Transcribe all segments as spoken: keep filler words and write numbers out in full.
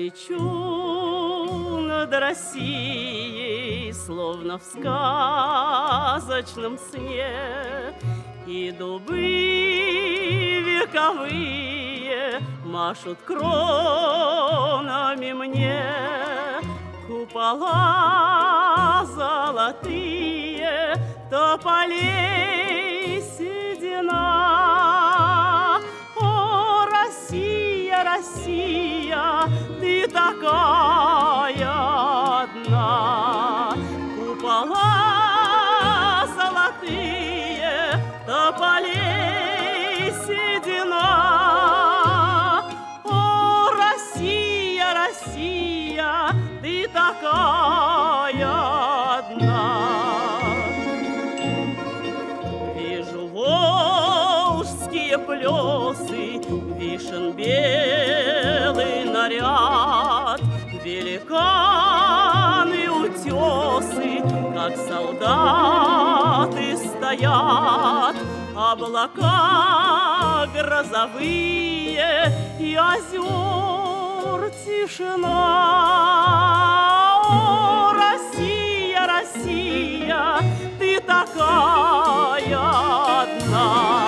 лечу над Россией, словно в сказочном сне, и дубы вековые машут кронами мне. Купола золотые, тополей седина. О, Россия, Россия, ты такая одна. Купола золотые, тополей седина. О, Россия, Россия, ты такая одна. Вижу волжские плесы, вишен белый наряд, великаны утесы, как солдаты стоят, облака грозовые и озер тишина. О, Россия, Россия, ты такая одна.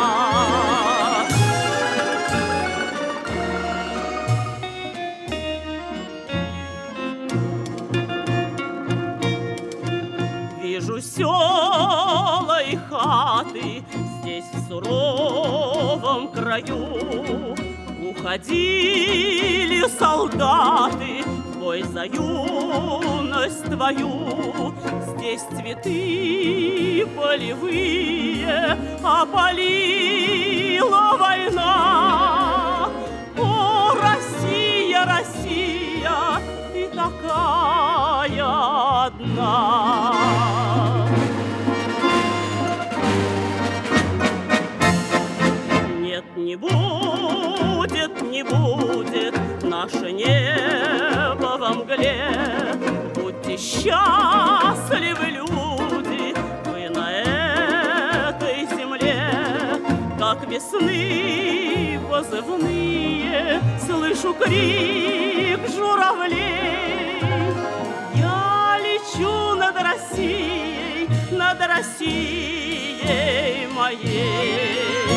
Вижу села и хаты здесь, в суровом краю. Уходили солдаты в бой за юность твою. Здесь цветы полевые опалила война. О, Россия, Россия, ты такая одна. Нет, не будет, не будет наше небо во мгле. Будьте счастливы, люди, вы на этой земле. Как весны позывные, слышу крик журавлей. Я лечу над Россией, над Россией моей.